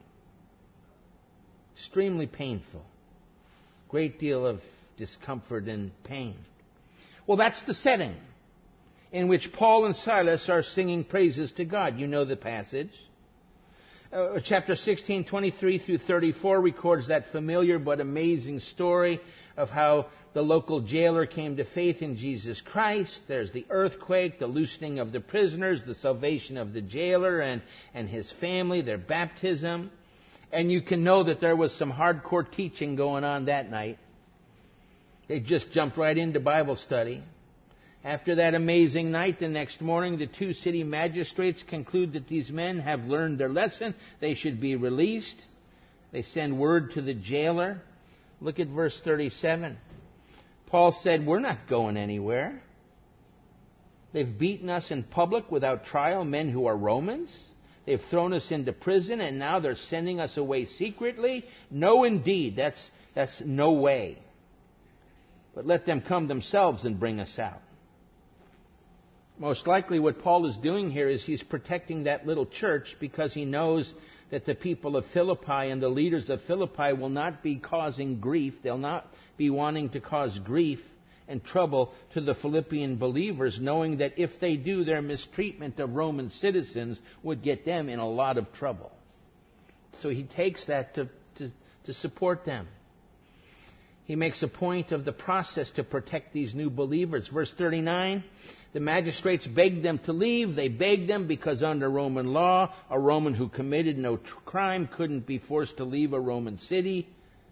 Extremely painful. Great deal of discomfort and pain. Well, that's the setting in which Paul and Silas are singing praises to God. You know the passage. Uh, chapter sixteen, twenty-three through thirty-four records that familiar but amazing story of how the local jailer came to faith in Jesus Christ. There's the earthquake, the loosening of the prisoners, the salvation of the jailer and, and his family, their baptism. And you can know that there was some hardcore teaching going on that night. They just jumped right into Bible study. After that amazing night, the next morning, the two city magistrates conclude that these men have learned their lesson. They should be released. They send word to the jailer. Look at verse thirty-seven. Paul said, we're not going anywhere. They've beaten us in public without trial, men who are Romans. They've thrown us into prison, and now they're sending us away secretly. No, indeed. That's, that's no way. But let them come themselves and bring us out. Most likely what Paul is doing here is he's protecting that little church because he knows that the people of Philippi and the leaders of Philippi will not be causing grief. They'll not be wanting to cause grief and trouble to the Philippian believers, knowing that if they do, their mistreatment of Roman citizens would get them in a lot of trouble. So he takes that to, to, to support them. He makes a point of the process to protect these new believers. Verse thirty-nine, the magistrates begged them to leave. They begged them because under Roman law, a Roman who committed no crime couldn't be forced to leave a Roman city.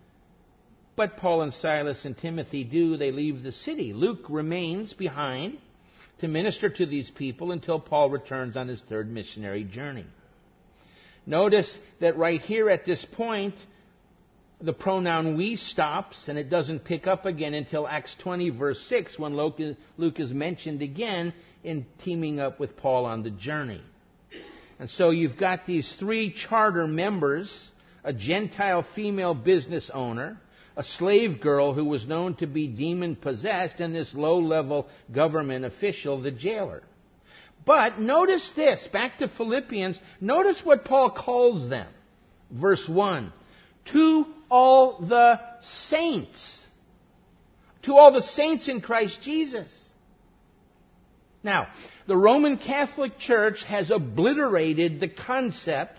But Paul and Silas and Timothy do. They leave the city. Luke remains behind to minister to these people until Paul returns on his third missionary journey. Notice that right here at this point, the pronoun we stops, and it doesn't pick up again until Acts twenty, verse six, when Luke is mentioned again in teaming up with Paul on the journey. And so you've got these three charter members, a Gentile female business owner, a slave girl who was known to be demon-possessed, and this low-level government official, the jailer. But notice this, back to Philippians, notice what Paul calls them. Verse one, to all the saints. To all the saints in Christ Jesus. Now, the Roman Catholic Church has obliterated the concept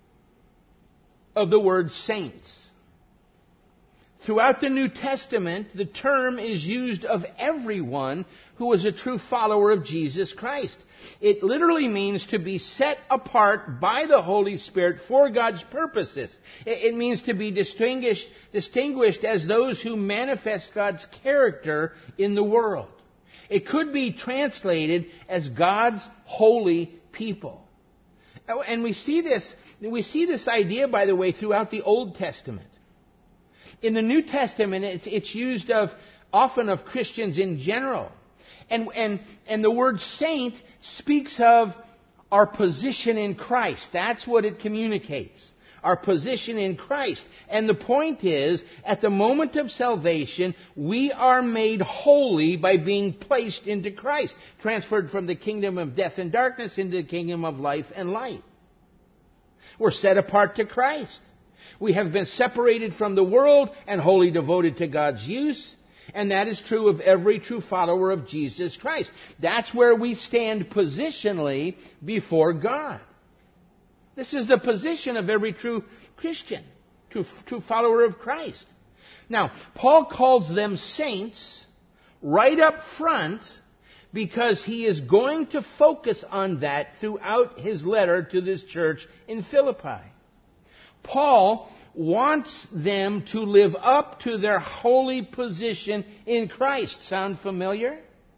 of the word saints. Throughout the New Testament, the term is used of everyone who is a true follower of Jesus Christ. It literally means to be set apart by the Holy Spirit for God's purposes. It means to be distinguished, distinguished as those who manifest God's character in the world. It could be translated as God's holy people. And we see this, we see this idea, by the way, throughout the Old Testament. In the New Testament, it's, it's used of often of Christians in general. And, and, and the word saint speaks of our position in Christ. That's what it communicates. Our position in Christ. And the point is, at the moment of salvation, we are made holy by being placed into Christ. Transferred from the kingdom of death and darkness into the kingdom of life and light. We're set apart to Christ. We have been separated from the world and wholly devoted to God's use. And that is true of every true follower of Jesus Christ. That's where we stand positionally before God. This is the position of every true Christian, true, true follower of Christ. Now, Paul calls them saints right up front because he is going to focus on that throughout his letter to this church in Philippi. Paul wants them to live up to their holy position in Christ. Sound familiar?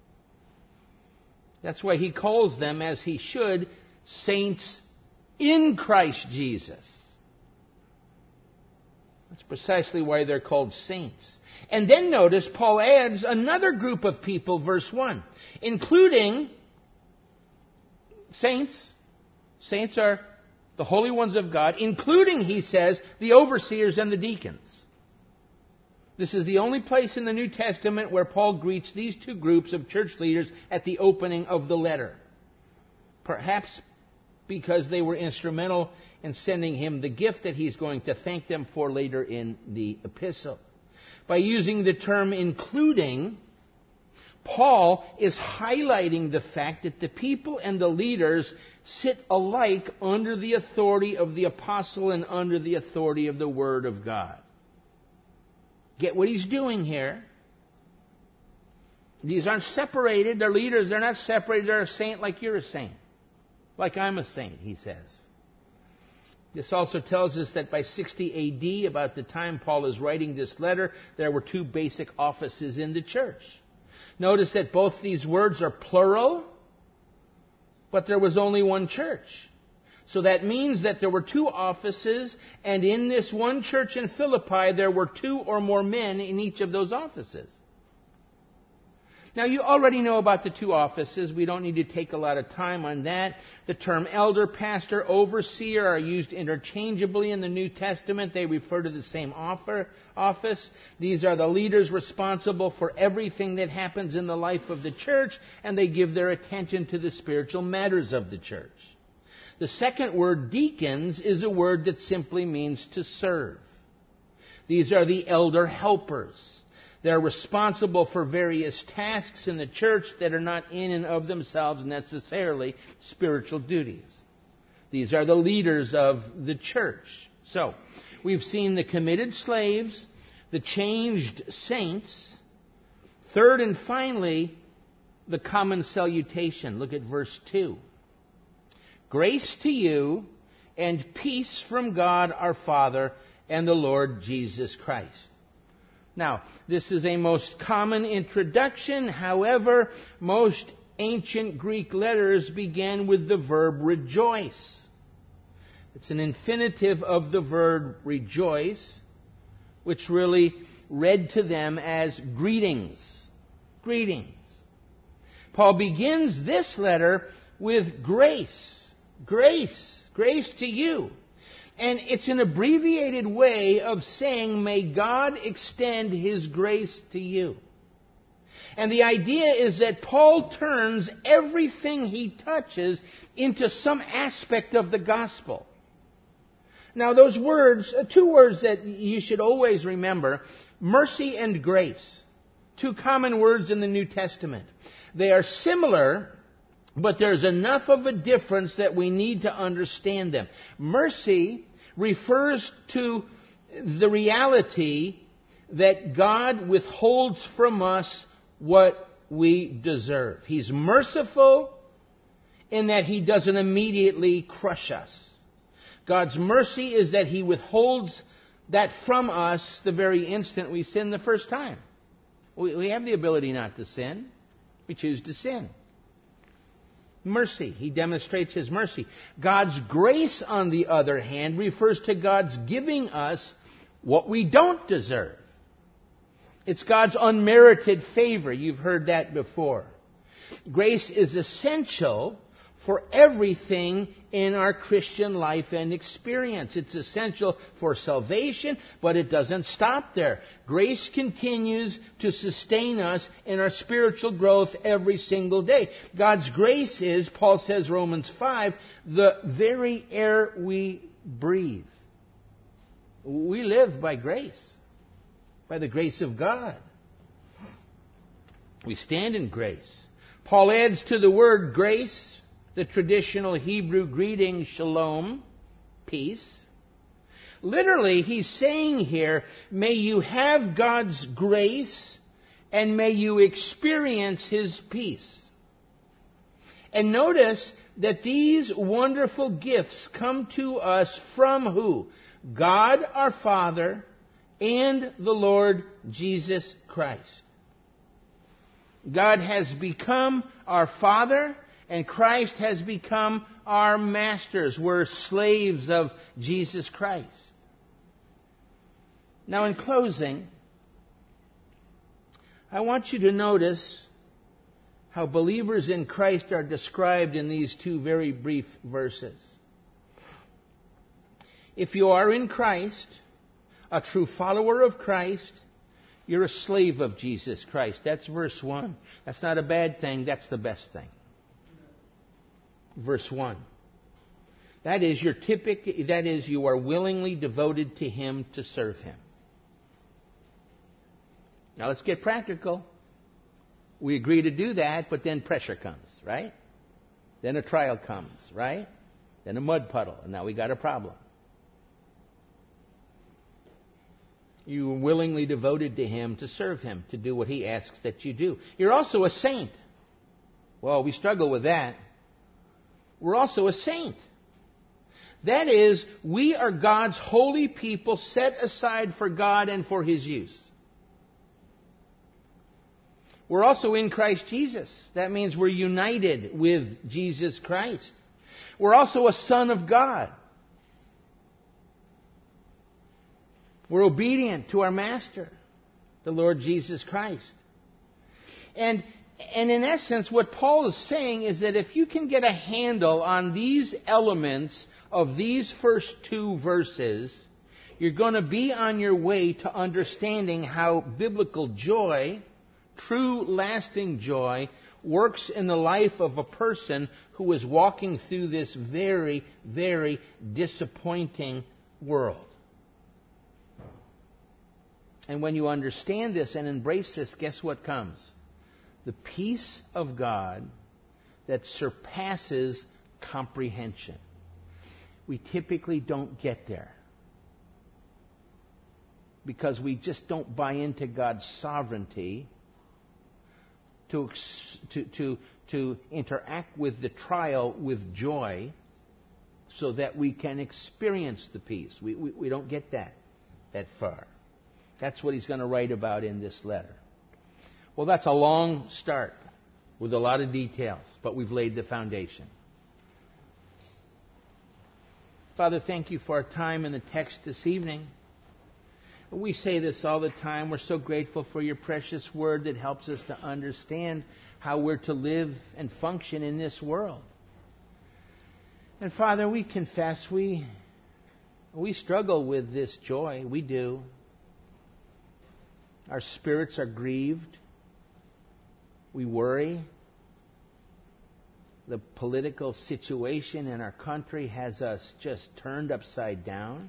That's why he calls them, as he should, saints in Christ Jesus. That's precisely why they're called saints. And then notice Paul adds another group of people, verse one, including saints. Saints are the holy ones of God, including, he says, the overseers and the deacons. This is the only place in the New Testament where Paul greets these two groups of church leaders at the opening of the letter. Perhaps because they were instrumental in sending him the gift that he's going to thank them for later in the epistle. By using the term including, Paul is highlighting the fact that the people and the leaders sit alike under the authority of the apostle and under the authority of the Word of God. Get what he's doing here? These aren't separated. They're leaders. They're not separated. They're a saint like you're a saint. Like I'm a saint, he says. This also tells us that by sixty A D, about the time Paul is writing this letter, there were two basic offices in the church. Notice that both these words are plural, but there was only one church. So that means that there were two offices, and in this one church in Philippi, there were two or more men in each of those offices. Now, you already know about the two offices. We don't need to take a lot of time on that. The term elder, pastor, overseer are used interchangeably in the New Testament. They refer to the same offer, office. These are the leaders responsible for everything that happens in the life of the church, and they give their attention to the spiritual matters of the church. The second word, deacons, is a word that simply means to serve. These are the elder helpers. They're responsible for various tasks in the church that are not in and of themselves necessarily spiritual duties. These are the leaders of the church. So, we've seen the committed slaves, the changed saints. Third and finally, the common salutation. Look at verse two. Grace to you and peace from God our Father and the Lord Jesus Christ. Now, this is a most common introduction. However, most ancient Greek letters began with the verb rejoice. It's an infinitive of the verb rejoice, which really read to them as greetings. Greetings. Paul begins this letter with grace. Grace. Grace to you. And it's an abbreviated way of saying, may God extend His grace to you. And the idea is that Paul turns everything he touches into some aspect of the gospel. Now those words, two words that you should always remember, mercy and grace. Two common words in the New Testament. They are similar, but there's enough of a difference that we need to understand them. Mercy refers to the reality that God withholds from us what we deserve. He's merciful in that He doesn't immediately crush us. God's mercy is that He withholds that from us the very instant we sin the first time. We, we have the ability not to sin. We choose to sin. Mercy. He demonstrates His mercy. God's grace, on the other hand, refers to God's giving us what we don't deserve. It's God's unmerited favor. You've heard that before. Grace is essential for everything in our Christian life and experience. It's essential for salvation, but it doesn't stop there. Grace continues to sustain us in our spiritual growth every single day. God's grace is, Paul says, Romans five, the very air we breathe. We live by grace, by the grace of God. We stand in grace. Paul adds to the word grace the traditional Hebrew greeting, shalom, peace. Literally, he's saying here, may you have God's grace and may you experience His peace. And notice that these wonderful gifts come to us from who? God our Father and the Lord Jesus Christ. God has become our Father, and Christ has become our masters. We're slaves of Jesus Christ. Now, in closing, I want you to notice how believers in Christ are described in these two very brief verses. If you are in Christ, a true follower of Christ, you're a slave of Jesus Christ. That's verse one. That's not a bad thing. That's the best thing. Verse one. That is, your typic, that is, you are willingly devoted to Him to serve Him. Now let's get practical. We agree to do that, but then pressure comes, right? Then a trial comes, right? Then a mud puddle, and now we got a problem. You are willingly devoted to Him to serve Him, to do what He asks that you do. You're also a saint. Well, we struggle with that. We're also a saint. That is, we are God's holy people set aside for God and for His use. We're also in Christ Jesus. That means we're united with Jesus Christ. We're also a son of God. We're obedient to our Master, the Lord Jesus Christ. And, and in essence, what Paul is saying is that if you can get a handle on these elements of these first two verses, you're going to be on your way to understanding how biblical joy, true lasting joy, works in the life of a person who is walking through this very, very disappointing world. And when you understand this and embrace this, guess what comes? The peace of God that surpasses comprehension. We typically don't get there because we just don't buy into God's sovereignty to, to, to, to interact with the trial with joy so that we can experience the peace. We, we, we don't get that that far. That's what he's going to write about in this letter. Well, that's a long start with a lot of details, but we've laid the foundation. Father, thank you for our time in the text this evening. We say this all the time. We're so grateful for your precious word that helps us to understand how we're to live and function in this world. And Father, we confess we, we struggle with this joy. We do. Our spirits are grieved. We worry. The political situation in our country has us just turned upside down.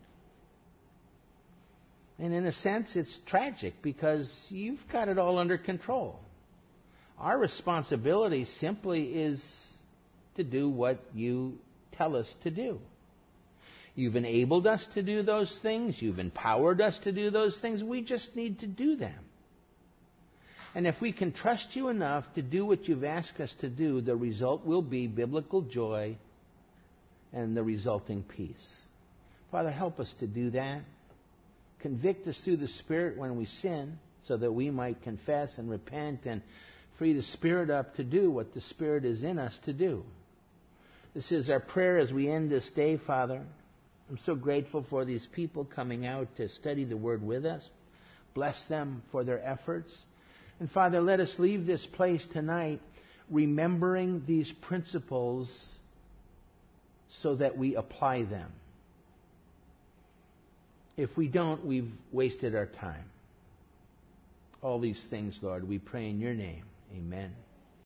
And in a sense, it's tragic because you've got it all under control. Our responsibility simply is to do what you tell us to do. You've enabled us to do those things. You've empowered us to do those things. We just need to do them. And if we can trust you enough to do what you've asked us to do, the result will be biblical joy and the resulting peace. Father, help us to do that. Convict us through the Spirit when we sin so that we might confess and repent and free the Spirit up to do what the Spirit is in us to do. This is our prayer as we end this day, Father. I'm so grateful for these people coming out to study the Word with us. Bless them for their efforts. And Father, let us leave this place tonight remembering these principles so that we apply them. If we don't, we've wasted our time. All these things, Lord, we pray in your name. Amen.